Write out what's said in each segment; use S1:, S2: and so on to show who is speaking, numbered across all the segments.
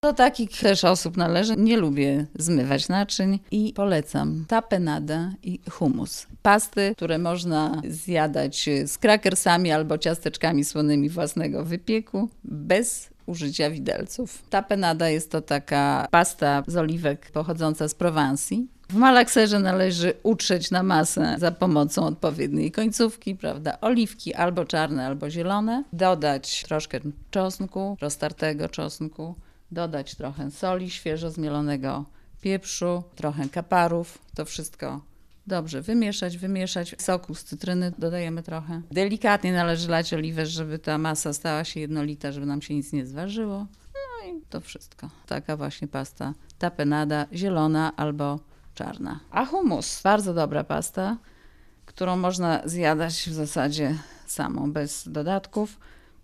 S1: Do takich też osób należy. Nie lubię zmywać naczyń i polecam tapenada i hummus. Pasty, które można zjadać z krakersami albo ciasteczkami słonymi własnego wypieku, bez użycia widelców. Tapenada jest to taka pasta z oliwek pochodząca z Prowansji. W malakserze należy utrzeć na masę za pomocą odpowiedniej końcówki, prawda, oliwki albo czarne, albo zielone. Dodać troszkę czosnku, roztartego czosnku. Dodać trochę soli, świeżo zmielonego pieprzu, trochę kaparów. To wszystko dobrze wymieszać. Soku z cytryny dodajemy trochę. Delikatnie należy lać oliwę, żeby ta masa stała się jednolita, żeby nam się nic nie zważyło. No i to wszystko. Taka właśnie pasta tapenada, zielona albo czarna. A hummus, bardzo dobra pasta, którą można zjadać w zasadzie samą, bez dodatków.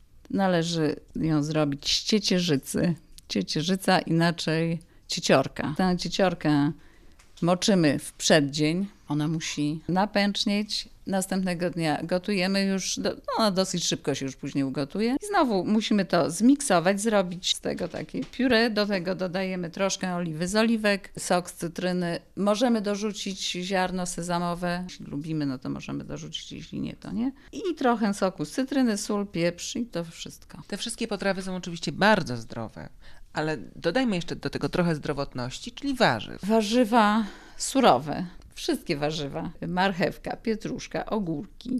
S1: Należy ją zrobić z ciecierzycy. Ciecierzyca, inaczej cieciorka. Tę cieciorkę moczymy w przeddzień. Ona musi napęcznieć. Następnego dnia gotujemy już, ona dosyć szybko się już później ugotuje. I znowu musimy to zmiksować, zrobić z tego takie pióre. Do tego dodajemy troszkę oliwy z oliwek, sok z cytryny. Możemy dorzucić ziarno sezamowe. Jeśli lubimy, no to możemy dorzucić, jeśli nie, to nie. I trochę soku z cytryny, sól, pieprz i to wszystko.
S2: Te wszystkie potrawy są oczywiście bardzo zdrowe, ale dodajmy jeszcze do tego trochę zdrowotności, czyli warzyw.
S1: Warzywa surowe. Wszystkie warzywa. Marchewka, pietruszka, ogórki,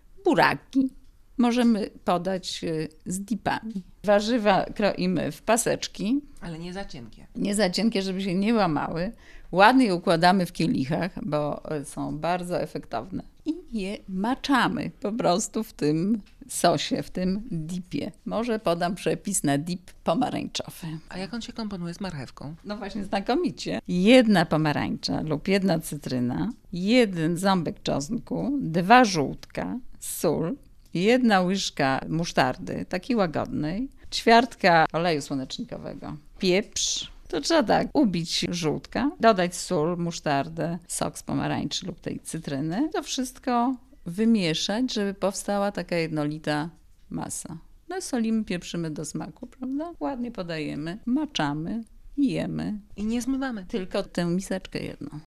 S1: buraki. Możemy podać z dipami. Warzywa kroimy w paseczki.
S2: Ale nie za cienkie.
S1: Nie za cienkie, żeby się nie łamały. Ładnie je układamy w kielichach, bo są bardzo efektowne. I je maczamy po prostu w tym sosie, w tym dipie. Może podam przepis na dip pomarańczowy.
S2: A jak on się komponuje z marchewką?
S1: No właśnie, znakomicie. 1 pomarańcza lub 1 cytryna, 1 ząbek czosnku, 2 żółtka, sól, 1 łyżka musztardy, takiej łagodnej, 1/4 oleju słonecznikowego, pieprz. To trzeba tak ubić żółtka, dodać sól, musztardę, sok z pomarańczy lub tej cytryny. To wszystko wymieszać, żeby powstała taka jednolita masa. No i solimy, pieprzymy do smaku, prawda? Ładnie podajemy, maczamy i jemy.
S2: I nie zmywamy.
S1: Tylko tę miseczkę jedną.